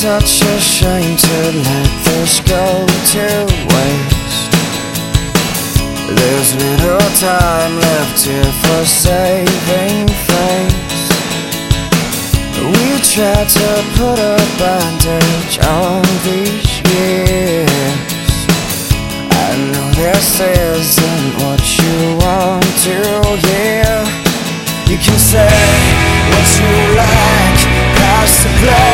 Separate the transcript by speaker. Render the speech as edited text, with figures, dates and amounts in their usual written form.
Speaker 1: such a shame to let this go to waste. There's little time left here for saving face. We tried to put a bandage on these years. I know this isn't what you want to hear. You can say what you like, pass the play.